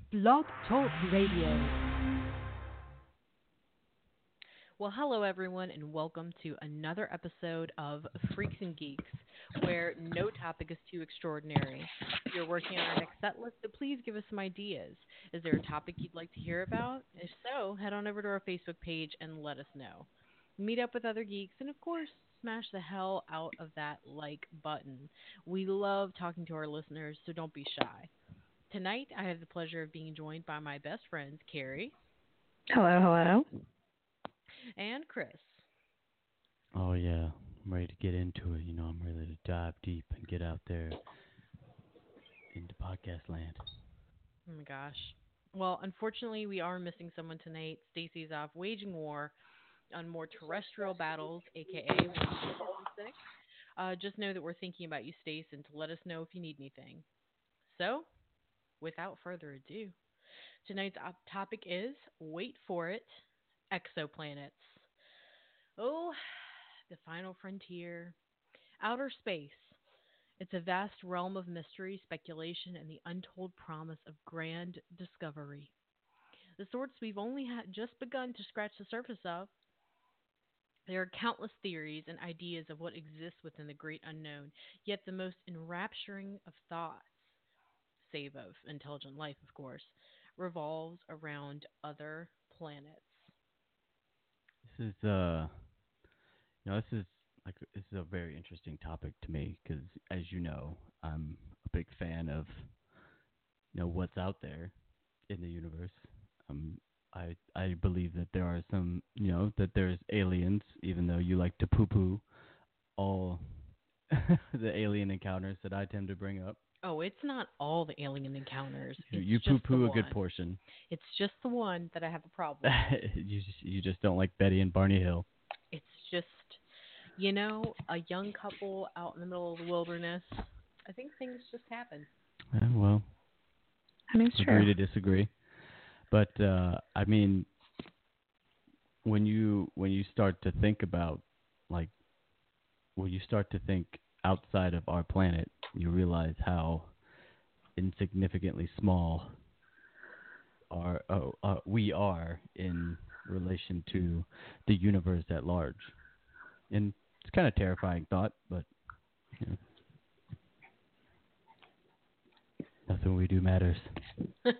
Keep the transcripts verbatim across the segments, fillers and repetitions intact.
Blog Talk Radio. Well, hello everyone, and welcome to another episode of Freaks and Geeks, where no topic is too extraordinary. If you're working on our next set list, so please give us some ideas. Is there a topic you'd like to hear about? If so, head on over to our Facebook page and let us know. Meet up with other geeks, and of course, smash the hell out of that like button. We love talking to our listeners, so don't be shy. Tonight, I have the pleasure of being joined by my best friends, Carrie. Hello, hello. And Chris. Oh, yeah. I'm ready to get into it. You know, I'm ready to dive deep and get out there into podcast land. Oh, my gosh. Well, unfortunately, we are missing someone tonight. Stacy's off waging war on more terrestrial battles, a k a when she's sick. Uh, just know that we're thinking about you, Stace, and to let us know if you need anything. So, without further ado, tonight's topic is, wait for it, exoplanets. Oh, the final frontier. Outer space. It's a vast realm of mystery, speculation, and the untold promise of grand discovery. The sorts we've only had just begun to scratch the surface of. There are countless theories and ideas of what exists within the great unknown, yet the most enrapturing of thoughts, save of intelligent life, of course, revolves around other planets. This is, uh, you know, this is like this is a very interesting topic to me because, as you know, I'm a big fan of, you know, what's out there in the universe. Um, I I believe that there are some, you know, that there's aliens, even though you like to poo-poo all the alien encounters that I tend to bring up. Oh, it's not all the alien encounters. You, It's you just poo-poo the a good one. portion. It's just the one that I have a problem with. you just, you just don't like Betty and Barney Hill. It's just, you know, a young couple out in the middle of the wilderness. I think things just happen. Uh, well, I mean, it's agree true. to disagree. But uh, I mean, when you when you start to think about, like, when you start to think outside of our planet, you realize how insignificantly small our uh, uh, we are in relation to the universe at large. And it's kind of terrifying thought, but you know, nothing we do matters. Are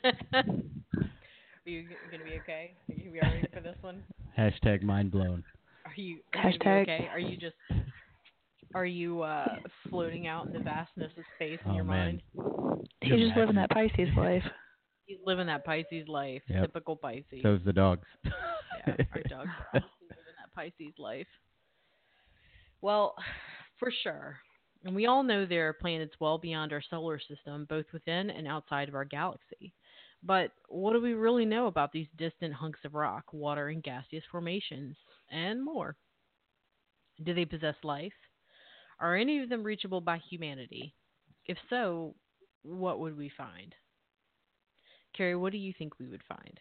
you going to be okay? Are you ready for this one? Hashtag mind blown. Are you going to be Hashtag. okay? Are you just, are you uh, floating out in the vastness of space in Oh, your man. mind? He's just living that Pisces life. He's living that Pisces life. Yep. Typical Pisces. So's the dogs. Yeah, our dogs are also living that Pisces life. Well, for sure. And we all know there are planets well beyond our solar system, both within and outside of our galaxy. But what do we really know about these distant hunks of rock, water, and gaseous formations, and more? Do they possess life? Are any of them reachable by humanity? If so, what would we find? Carrie, what do you think we would find?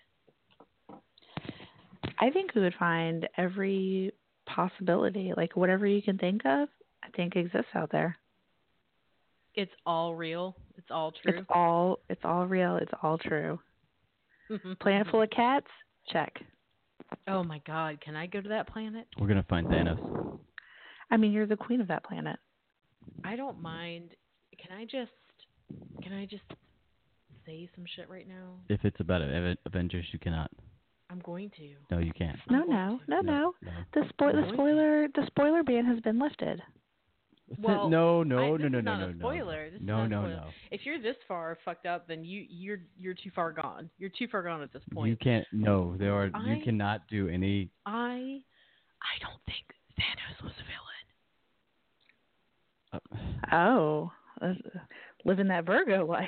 I think we would find every possibility, like whatever you can think of, I think exists out there. It's all real. It's all true. It's all it's all real. It's all true. Planet full of cats? Check. Oh my God! Can I go to that planet? We're gonna find Thanos. I mean, you're the queen of that planet. I don't mind. Can I just? Can I just say some shit right now? If it's about Aven- Avengers, you cannot. I'm going to. No, you can't. No, I'm no, going no, to. no, No. The spo- the going spoiler the spoiler ban has been lifted. Well, no, I, no, this no, no, is no, not no, a spoiler. no. This is No, not a no, spoiler. no. If you're this far fucked up, then you you're you're too far gone. You're too far gone at this point. You can't. No, there are. I, you cannot do any. I I don't think Thanos was a villain. Uh, Oh, uh, living that Virgo life.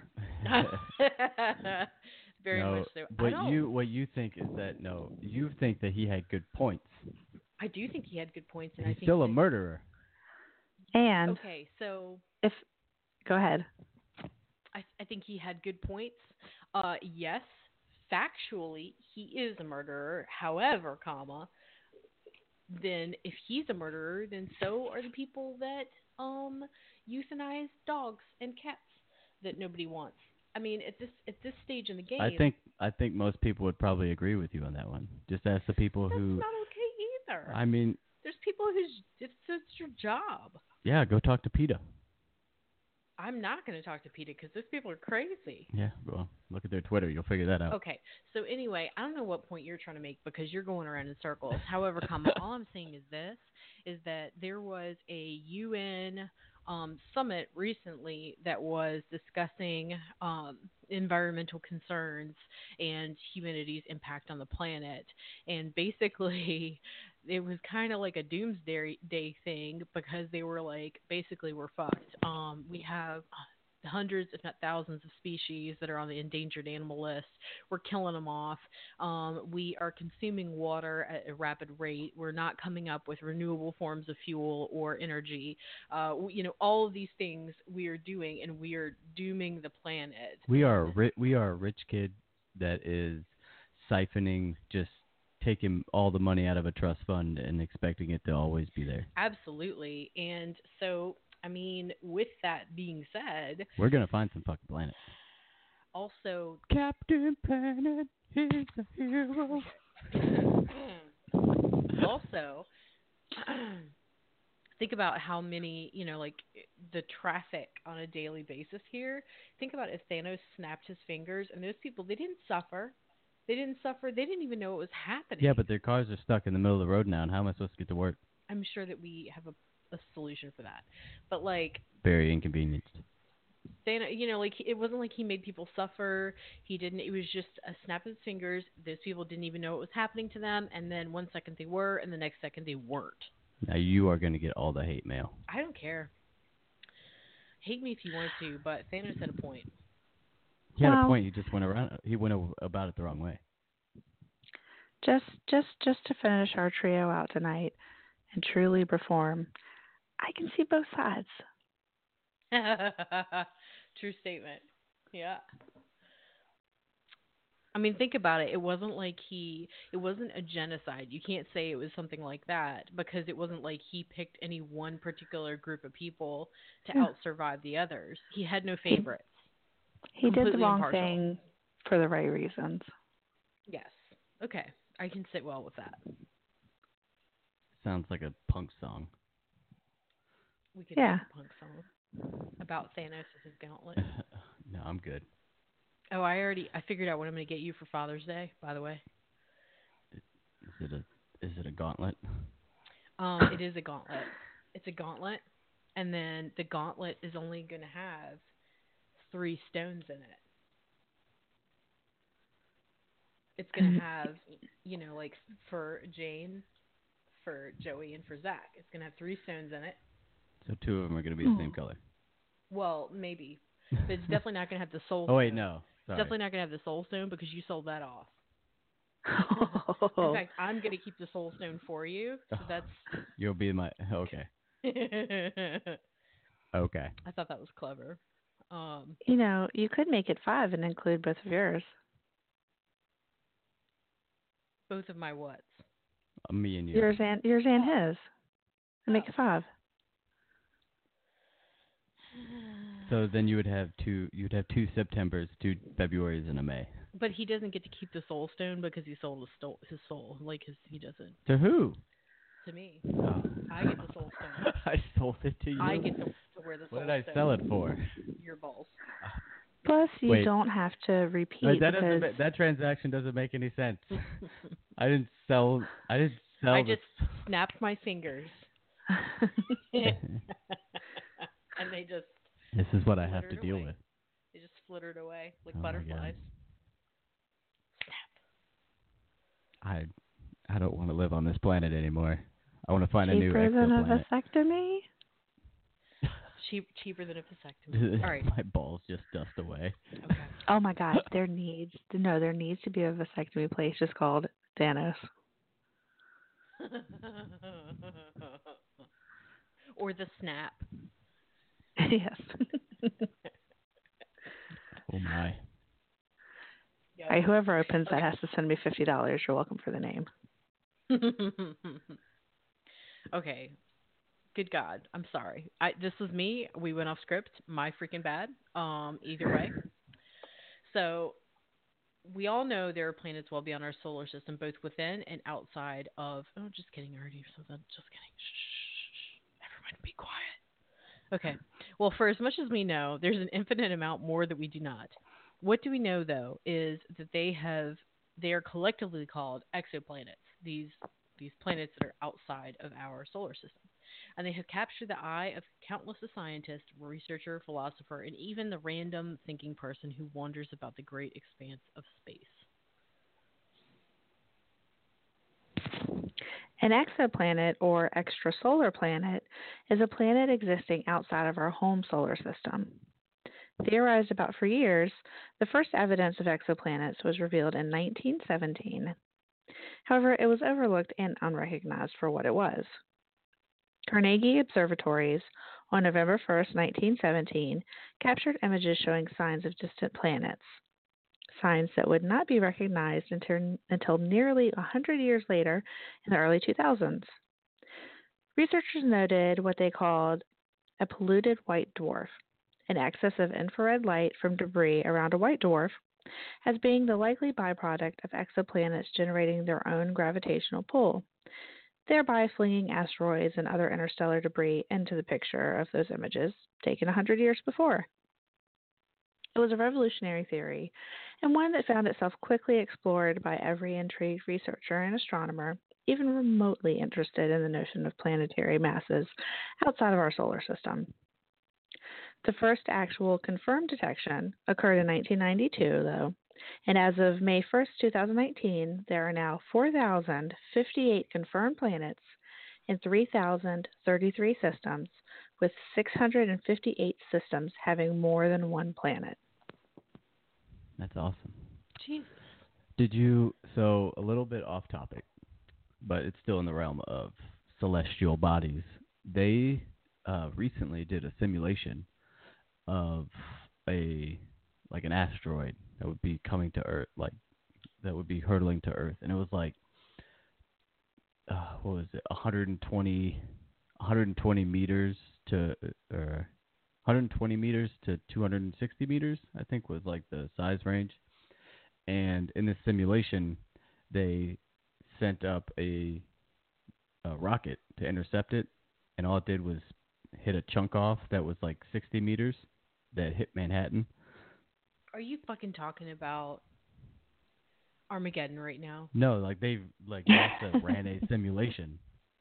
Very no, much so. I But don't. you, what you think is that no, you think that he had good points. I do think he had good points, and He's I think still a that, murderer. And okay, so if go ahead. I, I think he had good points. Uh, yes, factually, he is a murderer. However, comma, then if he's a murderer, then so are the people that um euthanize dogs and cats that nobody wants. I mean, at this at this stage in the game, I think I think most people would probably agree with you on that one. Just ask the people that's who. not okay either. I mean, There's people who's it's it's your job. yeah, go talk to PETA. I'm not going to talk to PETA because those people are crazy. Yeah, well, look at their Twitter. You'll figure that out. Okay, so anyway, I don't know what point you're trying to make because you're going around in circles. However, Kama, all I'm saying is this, is that there was a U N um, summit recently that was discussing um, environmental concerns and humanity's impact on the planet. And basically, it was kind of like a doomsday day thing because they were like, basically, we're fucked. Um, we have hundreds, if not thousands, of species that are on the endangered animal list. We're killing them off. Um, we are consuming water at a rapid rate. We're not coming up with renewable forms of fuel or energy. Uh, we, you know, all of these things we are doing, and we are dooming the planet. We are a ri- we are a rich kid that is siphoning, just taking all the money out of a trust fund and expecting it to always be there. Absolutely. And so, I mean, with that being said, we're gonna find some fucking planet. Also, Captain Planet is a hero. also, think about how many, you know, like the traffic on a daily basis here. Think about if Thanos snapped his fingers, and those people, they didn't suffer. They didn't suffer. They didn't even know it was happening. Yeah, but their cars are stuck in the middle of the road now, and how am I supposed to get to work? I'm sure that we have a a solution for that, but like very inconvenienced. Thanos, you know, like it wasn't like he made people suffer. He didn't. It was just a snap of his fingers. Those people didn't even know what was happening to them, and then one second they were, and the next second they weren't. Now you are going to get all the hate mail. I don't care. Hate me if you want to, but Thanos had a point. He had well, a point. He just went around. He went about it the wrong way. Just, just, just to finish our trio out tonight and truly reform. I can see both sides. True statement. Yeah. I mean, think about it. It wasn't like he, it wasn't a genocide. You can't say it was something like that because it wasn't like he picked any one particular group of people to yeah. out-survive the others. He had no favorites. He, he did the wrong impartial. thing for the right reasons. Yes. Okay. I can sit well with that. Sounds like a punk song. We could yeah. make a punk song about Thanos and his gauntlet. No, I'm good. Oh, I already I figured out what I'm going to get you for Father's Day. By the way, is it a is it a gauntlet? Um, it is a gauntlet. It's a gauntlet, and then the gauntlet is only going to have three stones in it. It's going to have, you know, like for Jane, for Joey, and for Zach. It's going to have three stones in it. So two of them are going to be the same color. Well, maybe. But it's definitely not going to have the soul stone. Oh, wait, stone. no. Sorry. Definitely not going to have the soul stone because you sold that off. Oh. In fact, I'm going to keep the soul stone for you. So that's... You'll be my... Okay. Okay. I thought that was clever. Um, you know, you could make it five and include both of yours. both of my whats? Uh, me and you. Yours and yours and his. And make Oh. it five. So then you would have two. You'd have two Septembers, two Februarys, and a May. But he doesn't get to keep the soul stone because he sold his, sto- his soul. Like his, he doesn't. To who? To me, Oh. I get the soul stone. I sold it to you. I get to, to wear the soul What did I stone. sell it for? Your balls. Plus, you Wait. don't have to repeat Wait, that because doesn't. ma- That transaction doesn't make any sense. I didn't sell. I didn't sell. I the just snapped my fingers, and they just This is what I have to fluttered deal away. with. they just fluttered away like Oh my butterflies. I I don't want to live on this planet anymore. I want to find a new cheaper than a exoplanet. vasectomy. Cheap, cheaper than a vasectomy. All right. My balls just dust away. Okay. Oh my God, there needs no, there needs to be a vasectomy place just called Thanos. Or the snap. Yes. Oh my. Yep. All right, whoever opens Okay. that has to send me fifty dollars. You're welcome for the name. Okay. Good God. I'm sorry. I this was me. We went off script. My freaking bad. Um, either way. So we all know there are planets well beyond our solar system, both within and outside of. Oh, just kidding. I already said that. Just kidding. Shh, shh, shh. Everyone, be quiet. Okay. Well, for as much as we know, there's an infinite amount more that we do not. What do we know though is that they have they are collectively called exoplanets. These these planets that are outside of our solar system. And they have captured the eye of countless a scientist, researcher, philosopher, and even the random thinking person who wonders about the great expanse of space. An exoplanet or extrasolar planet is a planet existing outside of our home solar system. Theorized about for years, the first evidence of exoplanets was revealed in nineteen seventeen. However, it was overlooked and unrecognized for what it was. Carnegie Observatories on November first, nineteen seventeen, captured images showing signs of distant planets, signs that would not be recognized until, until nearly one hundred years later in the early two thousands. Researchers noted what they called a polluted white dwarf, an excess of infrared light from debris around a white dwarf, as being the likely byproduct of exoplanets generating their own gravitational pull, thereby flinging asteroids and other interstellar debris into the picture of those images taken one hundred years before. It was a revolutionary theory, and one that found itself quickly explored by every intrigued researcher and astronomer, even remotely interested in the notion of planetary masses outside of our solar system. The first actual confirmed detection occurred in nineteen ninety-two, though, and as of May first, twenty nineteen, there are now four thousand fifty-eight confirmed planets in three thousand thirty-three systems, with six hundred fifty-eight systems having more than one planet. That's awesome. Jesus. Did you, so a little bit off topic, but it's still in the realm of celestial bodies. They uh, recently did a simulation of a, like an asteroid that would be coming to Earth, like that would be hurtling to Earth. And it was like, uh, what was it, one hundred twenty, one hundred twenty meters to, or one hundred twenty meters to two hundred sixty meters, I think was like the size range. And in this simulation, they sent up a, a rocket to intercept it, and all it did was hit a chunk off that was like sixty meters that hit Manhattan. Are you fucking talking about Armageddon right now? No, like they like NASA ran a simulation.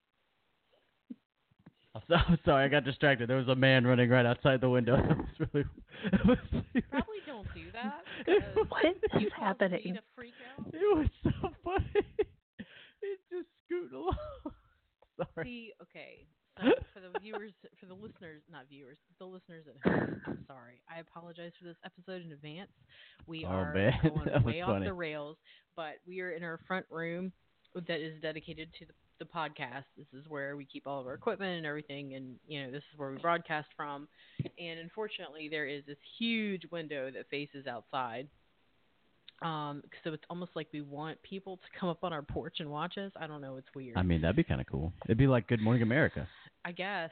I'm, so, I'm sorry, I got distracted. There was a man running right outside the window. That was really. It was, Probably don't do that. What is happening? To freak out. It was so funny. It just scooted along. Sorry. See, okay. So for the viewers, for the listeners, not viewers, the listeners at home, I'm sorry. I apologize for this episode in advance. We Oh, are man. going That was way off funny. the rails, but we are in our front room that is dedicated to the, the podcast. This is where we keep all of our equipment and everything, and you know, this is where we broadcast from. And unfortunately, there is this huge window that faces outside. Um, so it's almost like we want people to come up on our porch and watch us. I don't know. It's weird. I mean, that'd be kind of cool. It'd be like Good Morning America. I guess.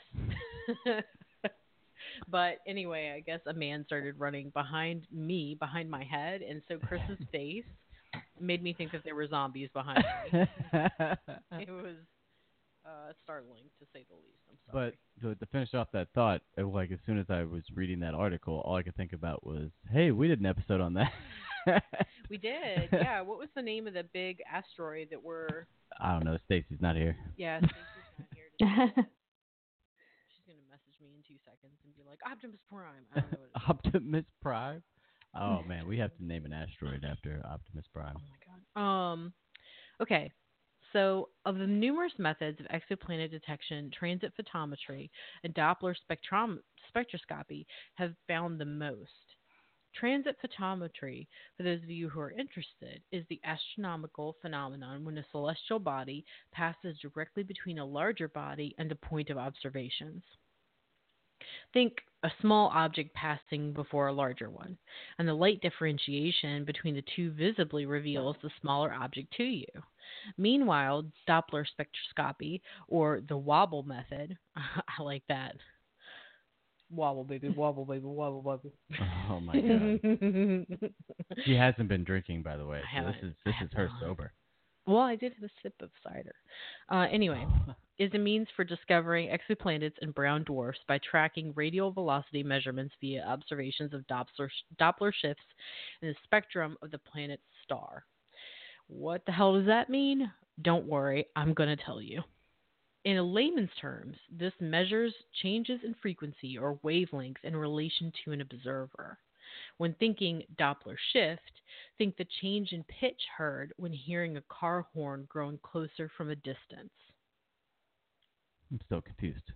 But anyway, I guess a man started running behind me, behind my head, and so Chris's face made me think that there were zombies behind me. It was uh, startling, to say the least. I'm sorry. But to, to finish off that thought, it, like as soon as I was reading that article, all I could think about was, hey, we did an episode on that. We did, yeah. What was the name of the big asteroid that we're... I don't know. Stacy's not here. Yeah, Stacey's not here today. She's going to message me in two seconds and be like, Optimus Prime. I don't know what it is. Optimus Prime? Oh, man. We have to name an asteroid after Optimus Prime. Oh, my God. Um, okay. So, of the numerous methods of exoplanet detection, transit photometry and Doppler spectrom- spectroscopy have found the most. Transit photometry, for those of you who are interested, is the astronomical phenomenon when a celestial body passes directly between a larger body and a point of observations. Think a small object passing before a larger one, and the light differentiation between the two visibly reveals the smaller object to you. Meanwhile, Doppler spectroscopy, or the wobble method, I like that, Wobble, baby, wobble, baby, wobble, wobble. Oh my god. She hasn't been drinking, by the way. I So this haven't. is I this have is her not. sober. Well, I did have a sip of cider. Uh, anyway, is a means for discovering exoplanets and brown dwarfs by tracking radial velocity measurements via observations of Doppler, Doppler shifts in the spectrum of the planet's star. What the hell does that mean? Don't worry, I'm going to tell you. In a layman's terms, this measures changes in frequency or wavelength in relation to an observer. When thinking Doppler shift, think the change in pitch heard when hearing a car horn growing closer from a distance. I'm still confused.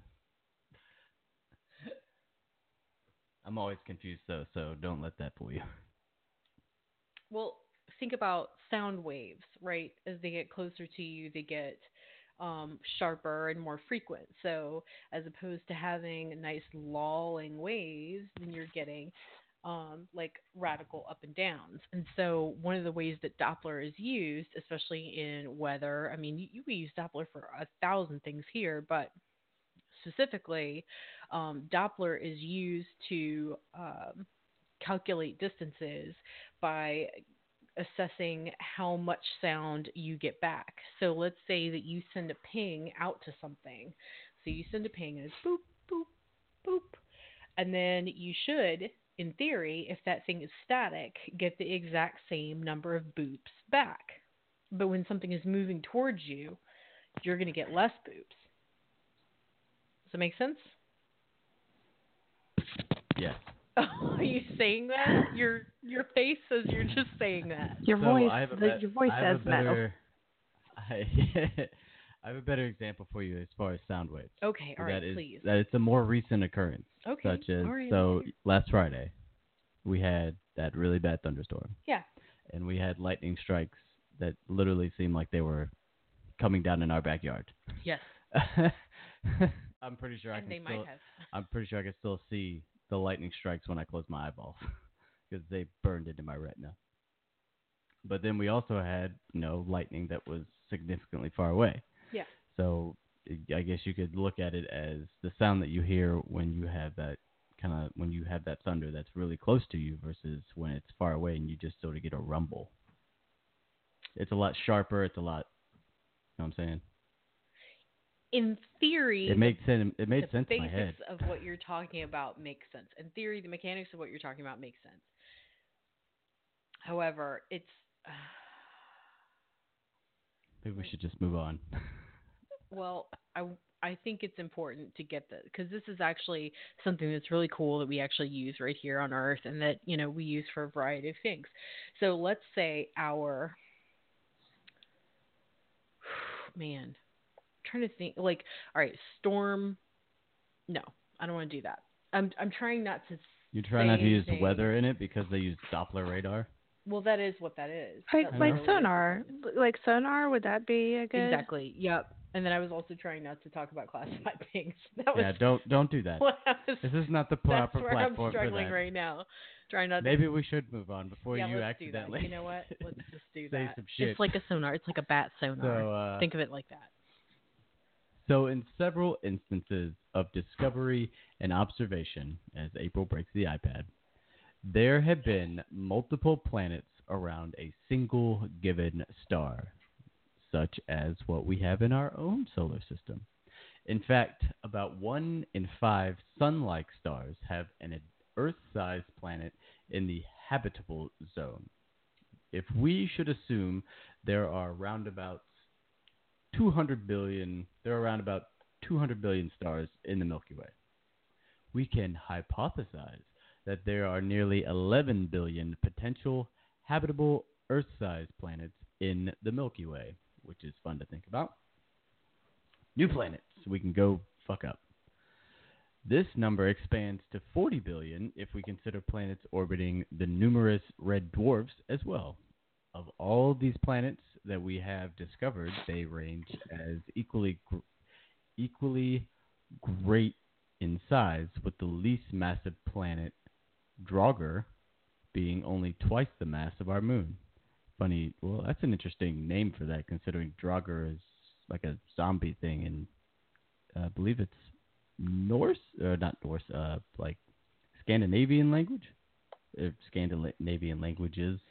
I'm always confused though, so don't let that fool you. Well, think about sound waves, right? As they get closer to you, they get um, sharper and more frequent. So, as opposed to having nice lulling waves, then you're getting um, like radical up and downs. And so, one of the ways that Doppler is used, especially in weather, I mean, you, we use Doppler for a thousand things here, but specifically, um, Doppler is used to um, calculate distances by assessing how much sound you get back. So let's say that you send a ping out to something. So you send a ping and it's boop, boop, boop. And then you should, in theory, if that thing is static, get the exact same number of boops back. But when something is moving towards you, you're going to get less boops. Does that make sense? Yes. Are you saying that? Your your face says you're just saying that. Your So voice, I have a the, be- your voice I have says a better, I, I have a better example for you as far as sound waves. Okay, all that right, is, please. That it's a more recent occurrence. Okay, Such as, all right, so okay. last Friday, we had that really bad thunderstorm. Yeah. And we had lightning strikes that literally seemed like they were coming down in our backyard. Yes. I'm pretty sure I And can they still. might have. I'm pretty sure I can still see the lightning strikes when I close my eyeballs because they burned into my retina. But then we also had, you know, lightning that was significantly far away. Yeah. So I guess you could look at it as the sound that you hear when you have that kind of when you have that thunder that's really close to you versus when it's far away and you just sort of get a rumble. It's a lot sharper. It's a lot. You know what I'm saying? In theory, It made sense. It made the sense in my basics head. of what you're talking about makes sense. In theory, the mechanics of what you're talking about makes sense. However, it's uh, Maybe we should just move on. well, I I think it's important to get this because this is actually something that's really cool that we actually use right here on Earth, and that you know we use for a variety of things. So let's say our man, I'm trying to think like all right, storm. No, I don't want to do that. I'm I'm trying not to. You try say not to use anything. weather in it because they use Doppler radar. Well, that is what that is. Like, That like literally is sonar. what that is. Like sonar, would that be a good? Exactly. Yep. And then I was also trying not to talk about classified things. That was Yeah, don't don't do that. what I was, This is not the that's proper where I'm platform for struggling that. right now. Trying not Maybe we should move on before to. Yeah, you let's do that. accidentally. You know what? Let's just do say that. some shit. It's like a sonar. It's like a bat sonar. So, uh, Think of it like that. So in several instances of discovery and observation, as April breaks the iPad, there have been multiple planets around a single given star, such as what we have in our own solar system. In fact, about one in five sun-like stars have an Earth-sized planet in the habitable zone. If we should assume there are around about two hundred billion, there are around about two hundred billion stars in the Milky Way, we can hypothesize that there are nearly eleven billion potential habitable Earth-sized planets in the Milky Way, which is fun to think about. New planets we can go fuck up. This number expands to forty billion if we consider planets orbiting the numerous red dwarfs as well. Of all these planets that we have discovered, they range as equally gr- equally great in size, with the least massive planet, Draugr, being only twice the mass of our moon. Funny, well, that's an interesting name for that, considering Draugr is like a zombie thing, and uh, I believe it's Norse or not Norse, uh, like Scandinavian language, uh, Scandinavian languages.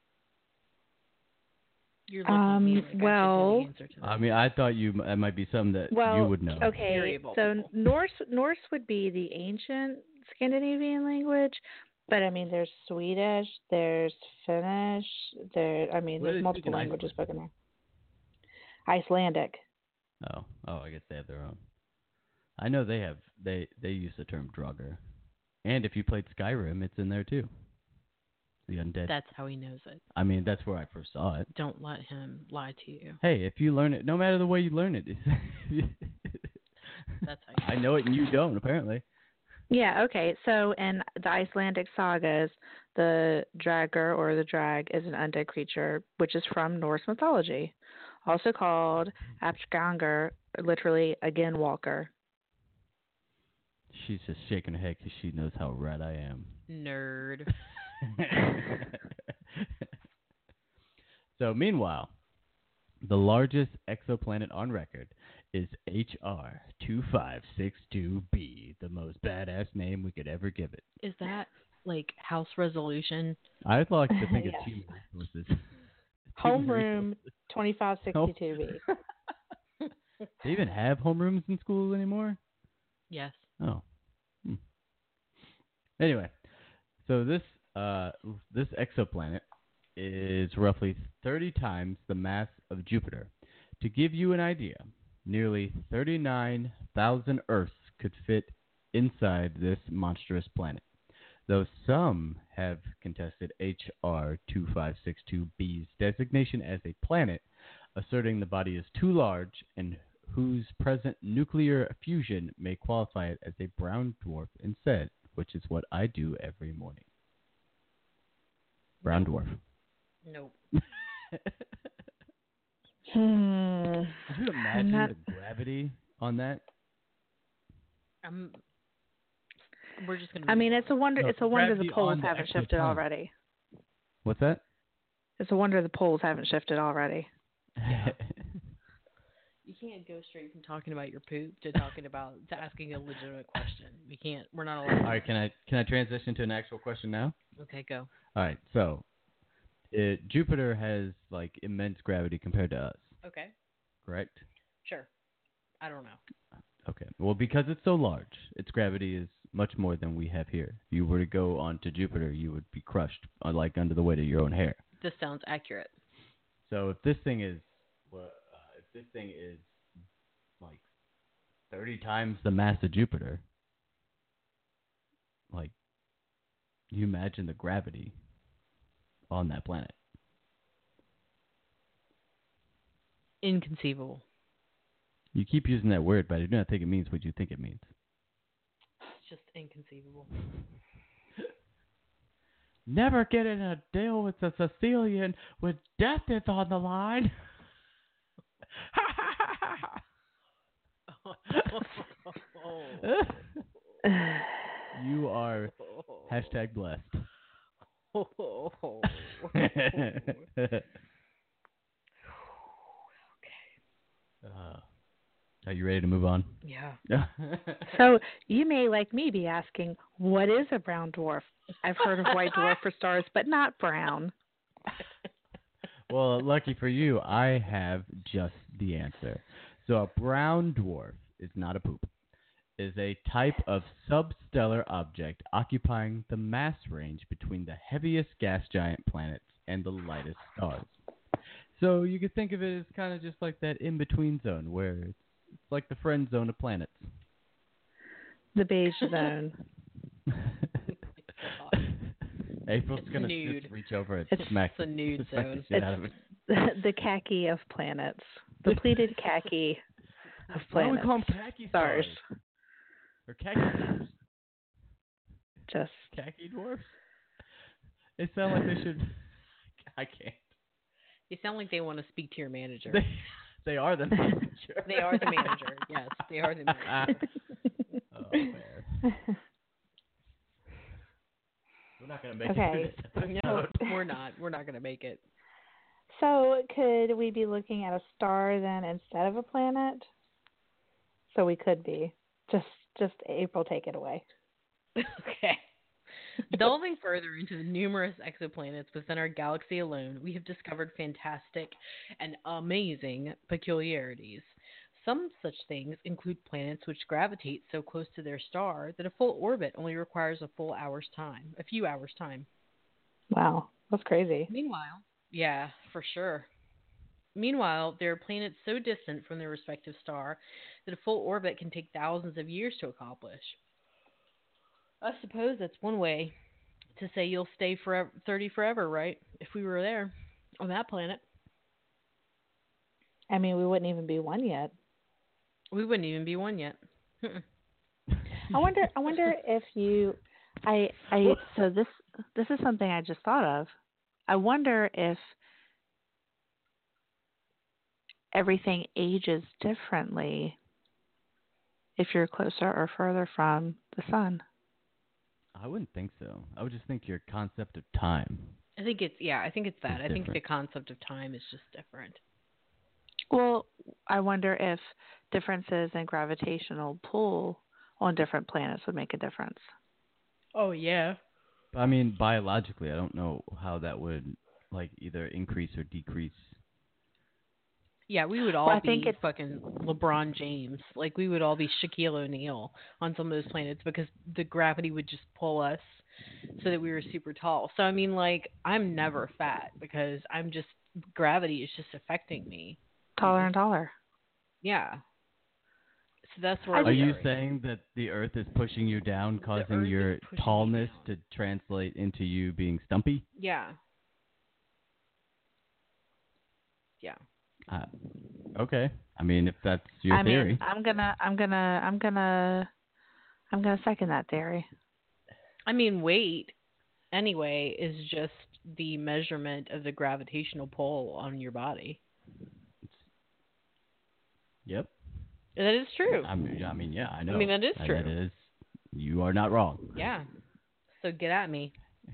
You're looking Um, at me like I should know well- the answer to that. I mean, I thought you that might be something that Well, you would know. okay. Very So vulnerable. Norse Norse would be the ancient Scandinavian language, but I mean, there's Swedish, there's Finnish, there. I mean, What do there's they multiple speak in languages Iceland? spoken there. Icelandic. Oh, oh, I guess they have their own. I know they have. They they use the term Draugr, and if you played Skyrim, it's in there too. The undead. That's how he knows it. I mean, that's where I first saw it. Don't let him lie to you. Hey, if you learn it, no matter the way you learn it, That's how you I know it and you don't, apparently. Yeah, okay. So in the Icelandic sagas, the Draugr or the Drag is an undead creature, which is from Norse mythology, also called Aptgangur, literally again walker. She's just shaking her head because she knows how right I am. nerd. So, meanwhile, the largest exoplanet on record is H R two five six two b, the most badass name we could ever give it. Is that like house resolution? I'd like to think Yes. it's human resources. Human Homeroom twenty-five sixty-two b. resources. They even have homerooms in schools anymore? Yes. Oh. Hmm. Anyway, so this uh, this exoplanet is roughly thirty times the mass of Jupiter. To give you an idea, nearly thirty-nine thousand Earths could fit inside this monstrous planet, though some have contested H R two five six two b's designation as a planet, asserting the body is too large and whose present nuclear fusion may qualify it as a brown dwarf instead, which is what I do every morning. Brown dwarf. Nope. Hmm. Could you imagine not- the gravity on that? I'm. We're just gonna. I move mean, on. it's a wonder. No, It's a wonder the gravity poles on the haven't actual shifted planet. already. What's that? It's a wonder the poles haven't shifted already. You can't go straight from talking about your poop to talking about to asking a legitimate question. We can't. We're not allowed. All right, can I can I transition to an actual question now? Okay, go. All right, so it, Jupiter has like immense gravity compared to us, Okay. correct? Sure. I don't know. Okay. Well, because it's so large, its gravity is much more than we have here. If you were to go onto Jupiter, you would be crushed, uh, like under the weight of your own hair. This sounds accurate. So if this thing is, well, uh, if this thing is like thirty times the mass of Jupiter, like, you imagine the gravity on that planet. Inconceivable. You keep using that word, but I do not think it means what you think it means. It's just inconceivable. Never get in a deal with a Sicilian when death is on the line. You are hashtag blessed. Uh, are you ready to move on? Yeah. So you may, like me, be asking, what is a brown dwarf? I've heard of white dwarf for stars, but not brown. Well, lucky for you, I have just the answer. So a brown dwarf is not a poop. Is a type of substellar object occupying the mass range between the heaviest gas giant planets and the lightest stars. So you could think of it as kind of just like that in-between zone where it's, it's like the friend zone of planets. The beige zone. April's It's going to nude. just reach over and It's smack, a nude smack zone. the shit out of it. The khaki of planets. The pleated khaki of Why don't we planets. call them khaki Stars. stars? Or khaki dwarfs? Just Khaki dwarfs? They sound like they should... I can't. They sound like they want to speak to your manager. They, they are the manager. They are the manager. Yes, they are the manager. Oh, man. We're not going to make Okay. it through this No, episode. we're not. We're not going to make it. So could we be looking at a star then instead of a planet? So we could be. Just just April, take it away. Okay. Delving further into the numerous exoplanets within our galaxy alone, we have discovered fantastic and amazing peculiarities. Some such things include planets which gravitate so close to their star that a full orbit only requires a full hour's time, a few hours' time. Wow, that's crazy. Meanwhile, yeah, for sure. Meanwhile, there are planets so distant from their respective star that a full orbit can take thousands of years to accomplish. I suppose that's one way to say you'll stay forever, thirty forever, right? If we were there on that planet, I mean, we wouldn't even be one yet. we wouldn't even be one yet. I wonder. I wonder if you. I. I. So this. This is something I just thought of. I wonder if everything ages differently if you're closer or further from the sun. I wouldn't think so. I would just think your concept of time. I think it's yeah. I think it's that. It's I think the different. concept of time is just different. Well, I wonder if differences in gravitational pull on different planets would make a difference. Oh yeah. I mean, biologically, I don't know how that would like either increase or decrease. Yeah, we would all Well, I be think it's- fucking LeBron James. Like we would all be Shaquille O'Neal on some of those planets because the gravity would just pull us so that we were super tall. So I mean, like I'm never fat because I'm just gravity is just affecting me. Taller and taller. Yeah. So that's where I we Are you right saying that the Earth is pushing you down, Earth causing is your pushing me tallness down. to translate into you being stumpy? Yeah. Yeah. Uh, okay. I mean, if that's your I theory. mean, I'm gonna, I'm gonna, I'm gonna, I'm gonna second that theory. I mean, weight anyway is just the measurement of the gravitational pull on your body. Yep. That is true. I mean, I mean, yeah, I know. I mean, that is true. That is. You are not wrong. Yeah. So get at me.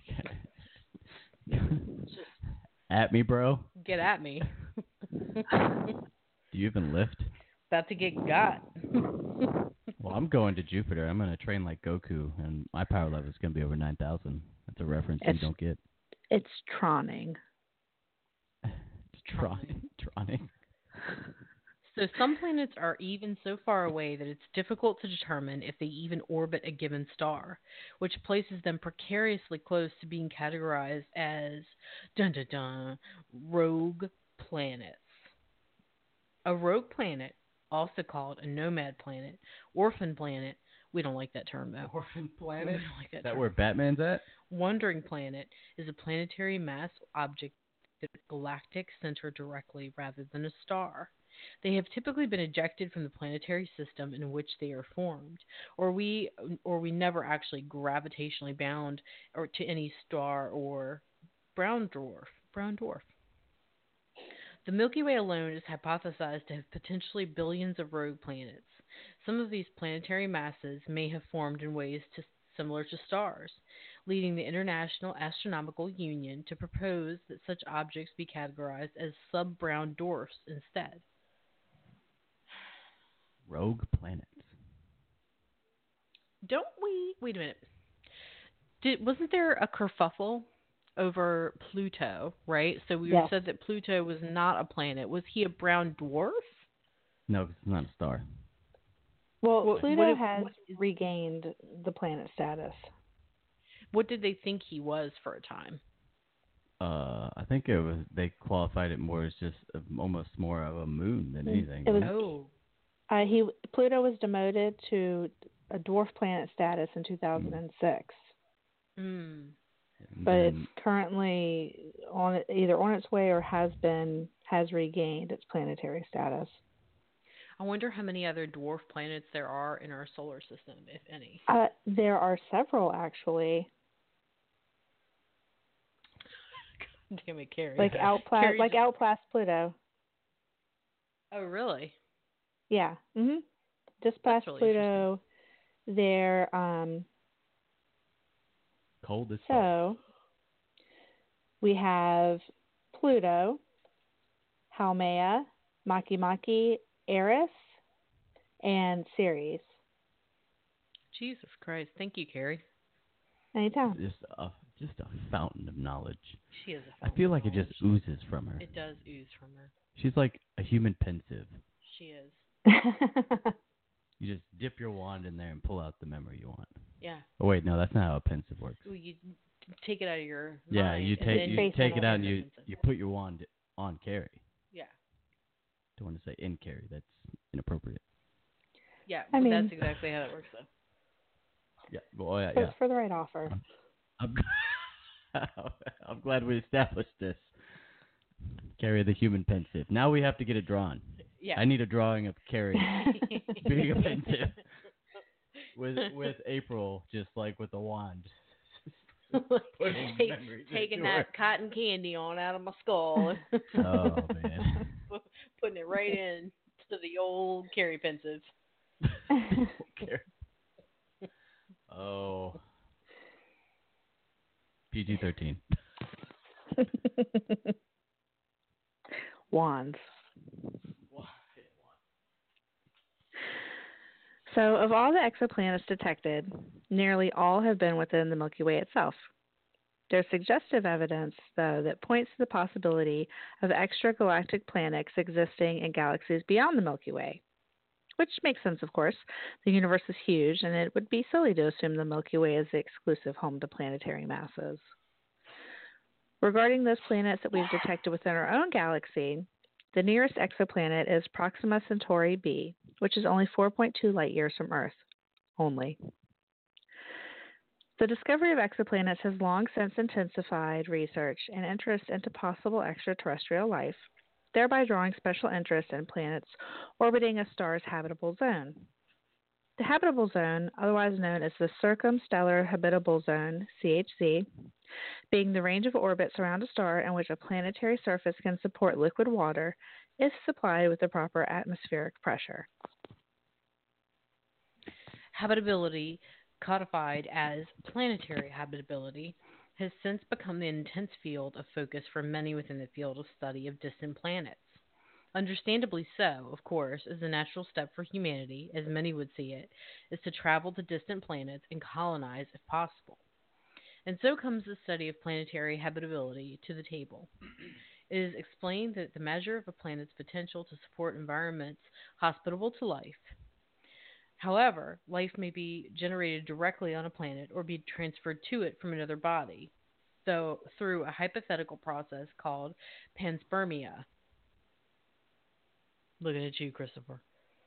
Just At me, bro. get at me. Do you even lift? About to get got. Well, I'm going to Jupiter. I'm going to train like Goku, and my power level is going to be over nine thousand. That's a reference It's- you don't get. It's troning. It's trying. Trying. So some planets are even so far away that it's difficult to determine if they even orbit a given star, which places them precariously close to being categorized as dun dun dun rogue planets. A rogue planet, also called a nomad planet, orphan planet. We don't like that term though. Orphan We planet? don't like that Is that term. where Batman's at? Wandering planet is a planetary mass object with a galactic center directly rather than a star. They have typically been ejected from the planetary system in which they are formed, or we or we never actually gravitationally bound or to any star or brown dwarf. Brown dwarf. The Milky Way alone is hypothesized to have potentially billions of rogue planets. Some of these planetary masses may have formed in ways to, similar to stars, leading the International Astronomical Union to propose that such objects be categorized as sub-brown dwarfs instead. Rogue planets. Don't we? Wait a minute. Did wasn't there a kerfuffle over Pluto? Right. So we Yes. said that Pluto was not a planet. Was he a brown dwarf? No, 'cause it's not a star. Well, What- Pluto what if- has what is- regained the planet status. What did they think he was for a time? Uh, I think it was they qualified it more as just a, almost more of a moon than Mm, anything. it was- Oh. Uh, he Pluto was demoted to a dwarf planet status in two thousand six, Mm. And but then- it's currently on it- either on its way or has been has regained its planetary status. I wonder how many other dwarf planets there are in our solar system, if any. Uh, there are several actually, Damn it, Carrie. like outclass Carrie like just- outclass Pluto. Oh, really? Yeah. Mhm. Just That's past really Pluto, there. Um. cold as fuck. So we have Pluto, Haumea, Makemake, Eris, and Ceres. Jesus Christ. Thank you, Carrie. Anytime. Just a just a fountain of knowledge. She is a I fountain feel of like it just knowledge. oozes from her. It does ooze from her. She's like a human pensive. She is. You just dip your wand in there and pull out the memory you want. Yeah. Oh wait, no, that's not how a pensive works. Well, you take it out of your Yeah, mind you and take then you face take it it on out and the you pensive. you put your wand on Carrie. Yeah. Don't want to say in Carrie. That's inappropriate. Yeah, I but mean- that's exactly how it works, though. Yeah. Well, yeah. for, yeah. for the right offer. I'm, I'm glad we established this. Carrie the human pensive. Now we have to get it drawn. Yeah. I need a drawing of Carrie being a pensive with with April just like with a wand. Putting Take, memories taking into that her. cotton candy on out of my skull. Oh man. Putting it right in to the old Carrie pensive. Carrie. Oh. P G thirteen. Wands. So, of all the exoplanets detected, nearly all have been within the Milky Way itself. There's suggestive evidence, though, that points to the possibility of extragalactic planets existing in galaxies beyond the Milky Way. Which makes sense, of course. The universe is huge, and it would be silly to assume the Milky Way is the exclusive home to planetary masses. Regarding those planets that we've detected within our own galaxy, the nearest exoplanet is Proxima Centauri b, which is only four point two light years from Earth. Only. The discovery of exoplanets has long since intensified research and interest into possible extraterrestrial life, thereby drawing special interest in planets orbiting a star's habitable zone. The habitable zone, otherwise known as the Circumstellar Habitable Zone, C H Z, being the range of orbits around a star in which a planetary surface can support liquid water if supplied with the proper atmospheric pressure. Habitability, codified as planetary habitability, has since become the intense field of focus for many within the field of study of distant planets. Understandably so, of course, as the natural step for humanity, as many would see it, is to travel to distant planets and colonize if possible. And so comes the study of planetary habitability to the table. It is explained that the measure of a planet's potential to support environments hospitable to life. However, life may be generated directly on a planet or be transferred to it from another body, though through a hypothetical process called panspermia. Looking at you, Christopher.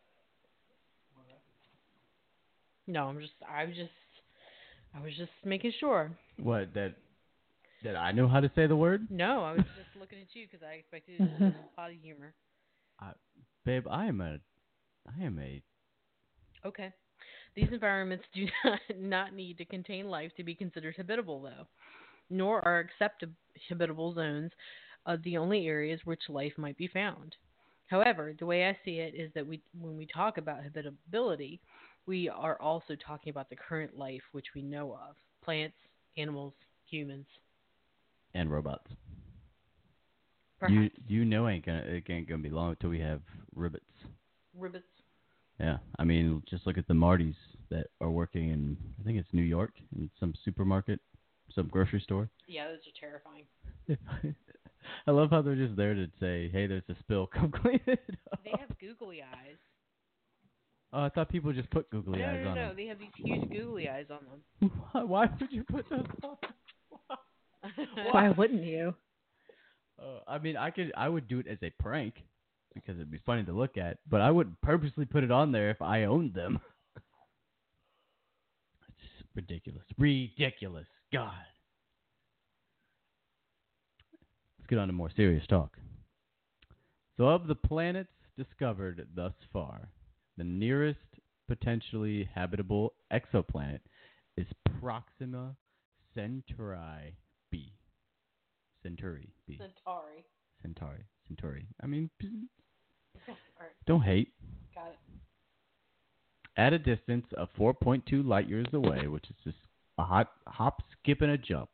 No, I'm just, I was just, I was just making sure. What, that that I know how to say the word? No, I was just looking at you because I expected you to do some potty humor. Uh, babe, I am a I am a Okay. These environments do not, not need to contain life to be considered habitable, though, nor are accepted habitable zones uh, the only areas which life might be found. However, the way I see it is that we, when we talk about habitability, we are also talking about the current life which we know of: plants, animals, humans, and robots. perhaps You you know ain't gonna it ain't gonna be long until we have ribbits. ribbits. Yeah, I mean, just look at the Martys that are working in, I think it's New York, in some supermarket, some grocery store. Yeah, those are terrifying. I love how they're just there to say, hey, there's a spill, come clean it up. They have googly eyes. Oh, I thought people just put googly no, eyes no, on no, them. they have these huge googly eyes on them. Why, why would you put those on? Why wouldn't you? Uh, I mean, I could, I would do it as a prank because it'd be funny to look at, but I wouldn't purposely put it on there if I owned them. It's ridiculous. Ridiculous. God. Let's get on to more serious talk. So, of the planets discovered thus far, the nearest potentially habitable exoplanet is Proxima Centauri b. Centauri b. Centauri. Centauri. Centauri. I mean, All right, don't hate. got it. At a distance of four point two light years away, which is just a hot hop, skip, and a jump.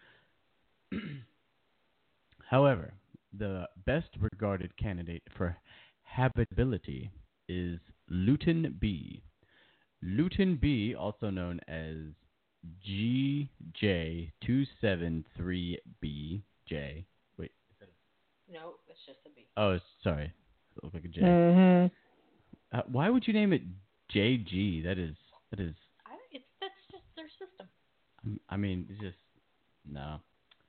However, the best regarded candidate for habitability is Luton b, Luton B, also known as G J two seven three B J. Wait. No, it's just a B. Oh, sorry. It looks like a J. Mm-hmm. Uh, why would you name it J G? That is that is. I, it's that's just their system. um, I mean, it's just no.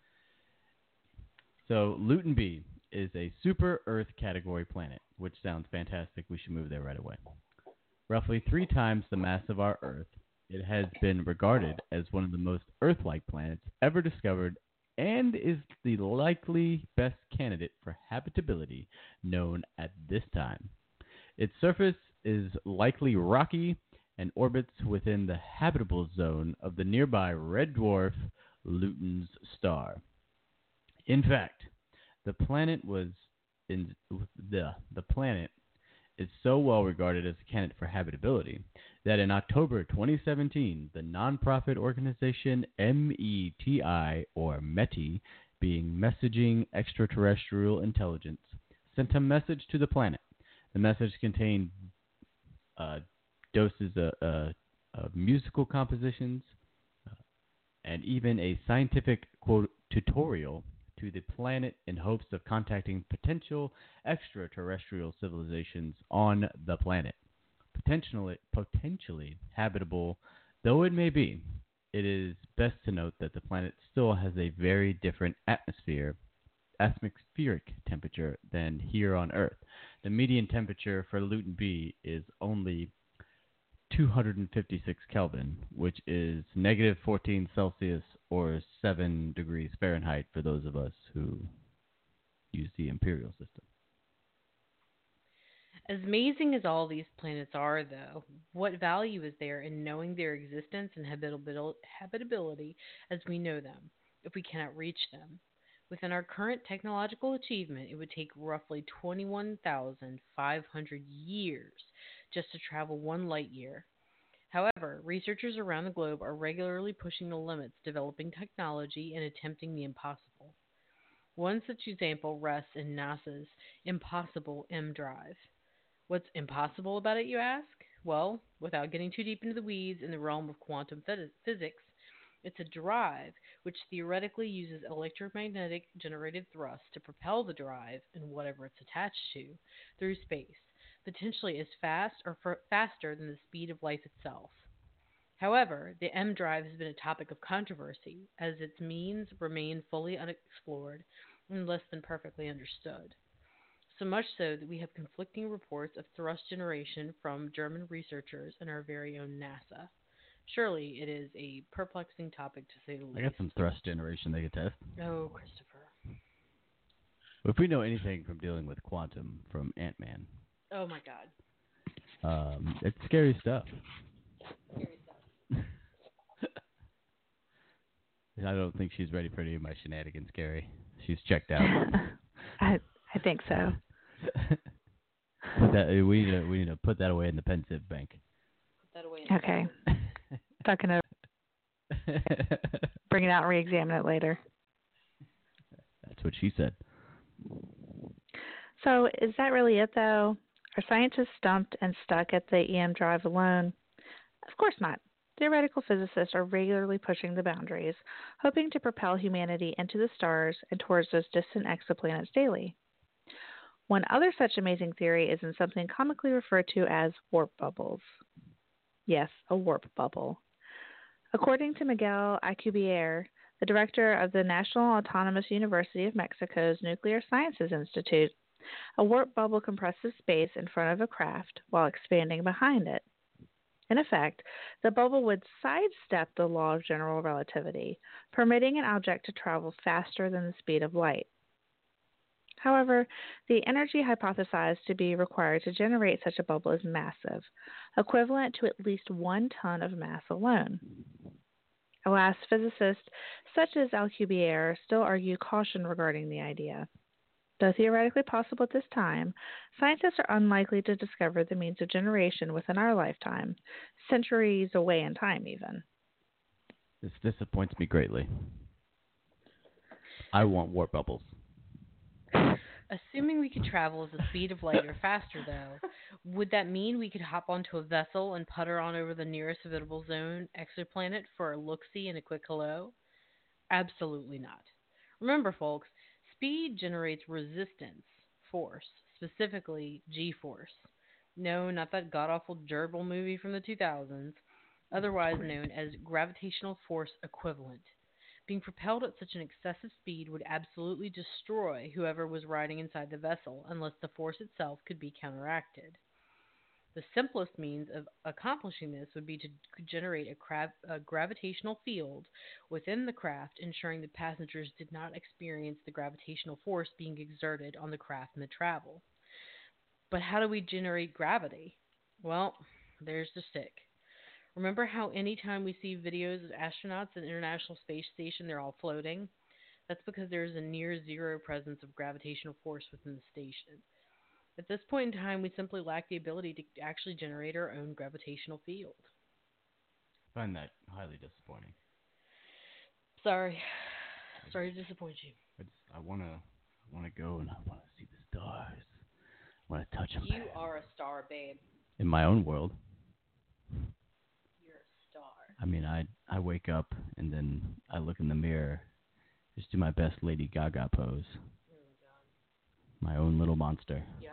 So Luton B is a super Earth category planet, which sounds fantastic. We should move there right away. Roughly three times the mass of our Earth, it has been regarded as one of the most Earth-like planets ever discovered and is the likely best candidate for habitability known at this time. Its surface is likely rocky and orbits within the habitable zone of the nearby red dwarf Luton's star. In fact, the planet was in the the planet is so well regarded as a candidate for habitability that in October twenty seventeen, the nonprofit organization METI, or METI, being Messaging Extraterrestrial Intelligence, sent a message to the planet. The message contained uh, doses of, uh, of musical compositions uh, and even a scientific quote tutorial to the planet in hopes of contacting potential extraterrestrial civilizations on the planet. Potentially, potentially habitable though it may be, it is best to note that the planet still has a very different atmosphere, atmospheric temperature than here on Earth. The median temperature for Luton B is only two hundred fifty-six Kelvin, which is negative fourteen Celsius or seven degrees Fahrenheit for those of us who use the imperial system. As amazing as all these planets are, though, what value is there in knowing their existence and habitabil- habitability as we know them, if we cannot reach them? Within our current technological achievement, it would take roughly twenty-one thousand five hundred years just to travel one light year. However, researchers around the globe are regularly pushing the limits, developing technology, and attempting the impossible. One such example rests in NASA's Impossible M Drive. What's impossible about it, you ask? Well, without getting too deep into the weeds in the realm of quantum phys- physics, it's a drive which theoretically uses electromagnetic generated thrust to propel the drive and whatever it's attached to through space, potentially as fast or f- faster than the speed of light itself. However, the M drive has been a topic of controversy as its means remain fully unexplored and less than perfectly understood. So much so that we have conflicting reports of thrust generation from German researchers and our very own NASA. Surely it is a perplexing topic to say the I got least. some thrust generation they could test. Oh, Christopher. If we know anything from dealing with quantum from Ant-Man, Oh, my God. um, it's scary stuff. Scary stuff. I don't think she's ready for any of my shenanigans, Gary. She's checked out. I I think so. that, we need to we need to put that away in the pensive bank. Put that away. In Okay. Talking to bring it out and re-examine it later. That's what she said. So is that really it, though? Are scientists stumped and stuck at the E M drive alone? Of course not. Theoretical physicists are regularly pushing the boundaries, hoping to propel humanity into the stars and towards those distant exoplanets daily. One other such amazing theory is in something comically referred to as warp bubbles. Yes, a warp bubble. According to Miguel Alcubierre, the director of the National Autonomous University of Mexico's Nuclear Sciences Institute, a warp bubble compresses space in front of a craft while expanding behind it. In effect, the bubble would sidestep the law of general relativity, permitting an object to travel faster than the speed of light. However, the energy hypothesized to be required to generate such a bubble is massive, equivalent to at least one ton of mass alone. Alas, physicists such as Alcubierre still argue caution regarding the idea. Though theoretically possible at this time, scientists are unlikely to discover the means of generation within our lifetime, centuries away in time even. This disappoints me greatly. I want warp bubbles. Assuming we could travel at the speed of light or faster, though, would that mean we could hop onto a vessel and putter on over the nearest habitable zone exoplanet for a look-see and a quick hello? Absolutely not. Remember, folks, speed generates resistance, force, specifically G-force. No, not that god-awful gerbil movie from the two thousands, otherwise known as gravitational force equivalent. Being propelled at such an excessive speed would absolutely destroy whoever was riding inside the vessel unless the force itself could be counteracted. The simplest means of accomplishing this would be to generate a, cra- a gravitational field within the craft, ensuring that passengers did not experience the gravitational force being exerted on the craft mid-travel. But how do we generate gravity? Well, there's the stick. Remember how anytime we see videos of astronauts at the International Space Station, they're all floating? That's because there is a near zero presence of gravitational force within the station. At this point in time, we simply lack the ability to actually generate our own gravitational field. I find that highly disappointing. Sorry. Sorry to disappoint you. I just, I want to I want to go and I want to see the stars. I want to touch them. You are a star, babe. In my own world. You're a star. I mean, I I wake up and then I look in the mirror, just do my best Lady Gaga pose. Oh, God. My own little monster. Yep.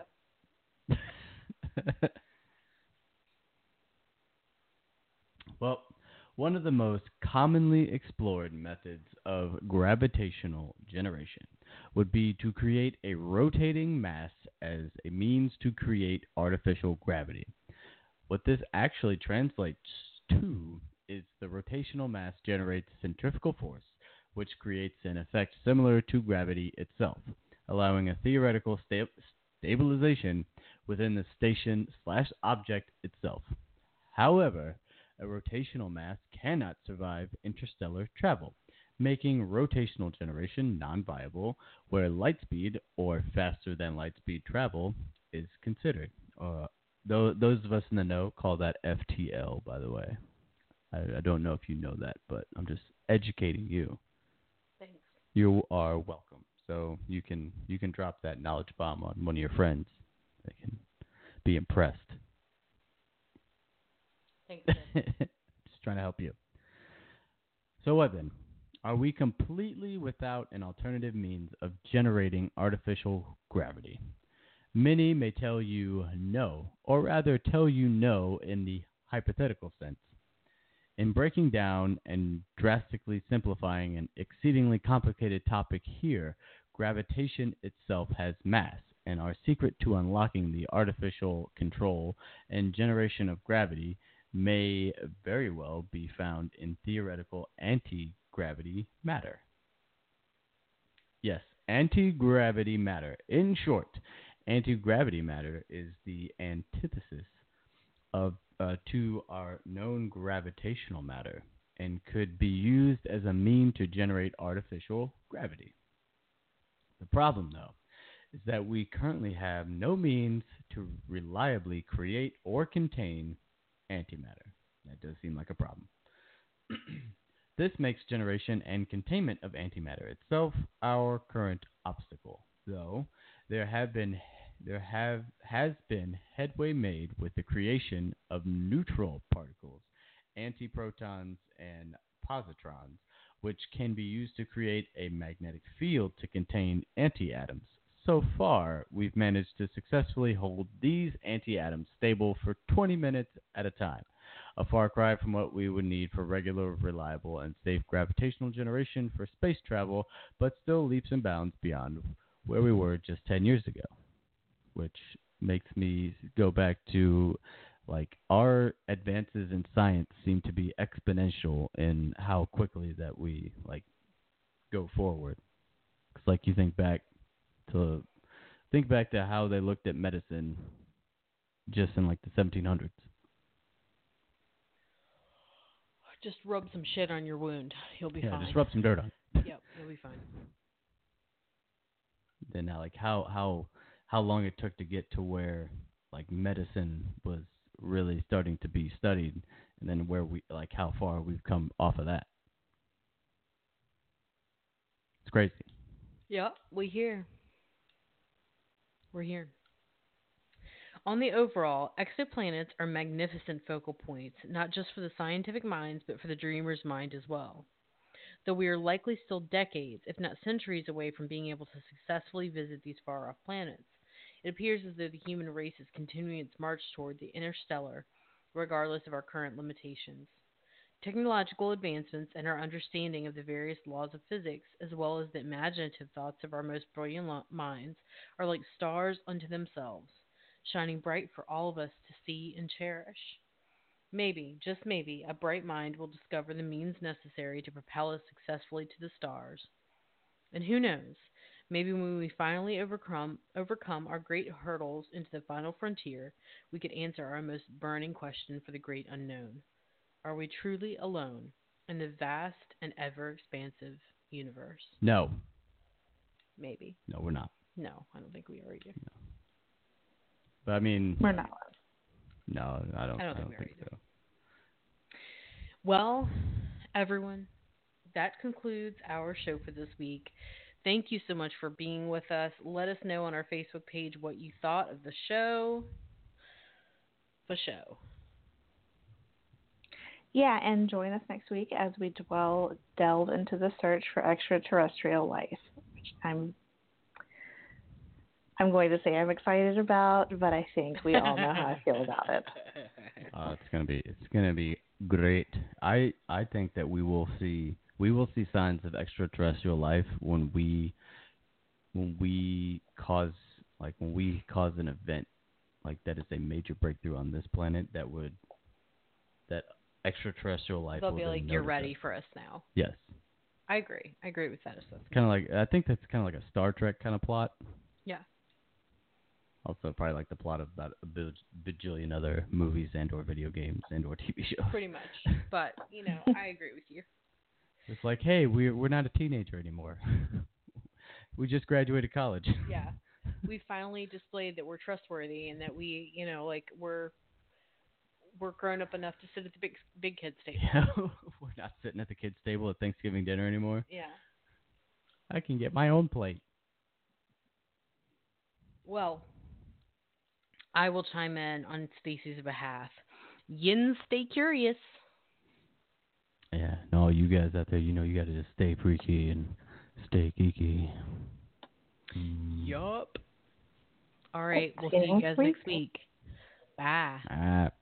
Well, one of the most commonly explored methods of gravitational generation would be to create a rotating mass as a means to create artificial gravity. What this actually translates to is the rotational mass generates centrifugal force, which creates an effect similar to gravity itself, allowing a theoretical sta- stabilization within the station slash object itself. However, a rotational mass cannot survive interstellar travel, making rotational generation non-viable where light speed or faster than light speed travel is considered. Uh, th- those of us in the know call that F T L, by the way. I, I don't know if you know that, but I'm just educating you. Thanks. You are welcome. So you can you can drop that knowledge bomb on one of your friends. They can be impressed. Thanks, Jen. Just trying to help you. So what then? Are we completely without an alternative means of generating artificial gravity? Many may tell you no, or rather tell you no in the hypothetical sense. In breaking down and drastically simplifying an exceedingly complicated topic here, gravitation itself has mass, and our secret to unlocking the artificial control and generation of gravity may very well be found in theoretical anti-gravity matter. Yes, anti-gravity matter. In short, anti-gravity matter is the antithesis of uh, to our known gravitational matter and could be used as a mean to generate artificial gravity. The problem, though, is that we currently have no means to reliably create or contain antimatter. That does seem like a problem. This makes generation and containment of antimatter itself our current obstacle, though there have been there have has been headway made with the creation of neutral particles, antiprotons and positrons, which can be used to create a magnetic field to contain antiatoms. So far, we've managed to successfully hold these antiatoms stable for twenty minutes at a time, a far cry from what we would need for regular, reliable, and safe gravitational generation for space travel, but still leaps and bounds beyond where we were just ten years ago, which makes me go back to, like, our advances in science seem to be exponential in how quickly that we, like, go forward. It's like you think back to think back to how they looked at medicine just in like the seventeen hundreds. Just rub some shit on your wound. You'll be yeah, fine. just rub some dirt on it. Yep, you'll be fine. Then now, like how how how long it took to get to where like medicine was really starting to be studied, and then where we like how far we've come off of that. It's crazy. Yep, we hear. We're here. On the overall, exoplanets are magnificent focal points, not just for the scientific minds, but for the dreamer's mind as well. Though we are likely still decades, if not centuries, away from being able to successfully visit these far off planets, it appears as though the human race is continuing its march toward the interstellar, regardless of our current limitations. Technological advancements and our understanding of the various laws of physics, as well as the imaginative thoughts of our most brilliant lo- minds, are like stars unto themselves, shining bright for all of us to see and cherish. Maybe, just maybe, a bright mind will discover the means necessary to propel us successfully to the stars. And who knows? Maybe when we finally overcome overcome our great hurdles into the final frontier, we could answer our most burning question for the great unknown. Are we truly alone in the vast and ever expansive universe? No. Maybe. No, we're not. No, I don't think we are either. No. But I mean, We're not. no, I don't. I don't I think don't we are think either. so. Well, everyone, that concludes our show for this week. Thank you so much for being with us. Let us know on our Facebook page what you thought of the show. For show. Yeah, and join us next week as we dwell delve into the search for extraterrestrial life, which I'm I'm going to say I'm excited about, but I think we all know how I feel about it. Uh, it's gonna be it's gonna be great. I I think that we will see we will see signs of extraterrestrial life when we when we cause like when we cause an event like that is a major breakthrough on this planet that would that extraterrestrial life They'll will be then like, you're notice ready us. for us now. Yes. I agree. I agree with that assessment. Kind of like I think that's kind of like a Star Trek kind of plot. Yeah. Also, probably like the plot of about a baj- bajillion other movies and or video games and or T V shows. Pretty much. But, you know, I agree with you. It's like, hey, we're we're not a teenager anymore. We just graduated college. Yeah. We finally displayed that we're trustworthy and that we, you know, like we're we're grown up enough to sit at the big big kids table. We're not sitting at the kids' table at Thanksgiving dinner anymore. Yeah. I can get my own plate. Well, I will chime in on Stacy's behalf. Yin, stay curious. Yeah, no, you guys out there, you know, you got to just stay freaky and stay geeky. Mm. Yup. All right, we'll Stay see you guys freaky. next week. Bye. Ah.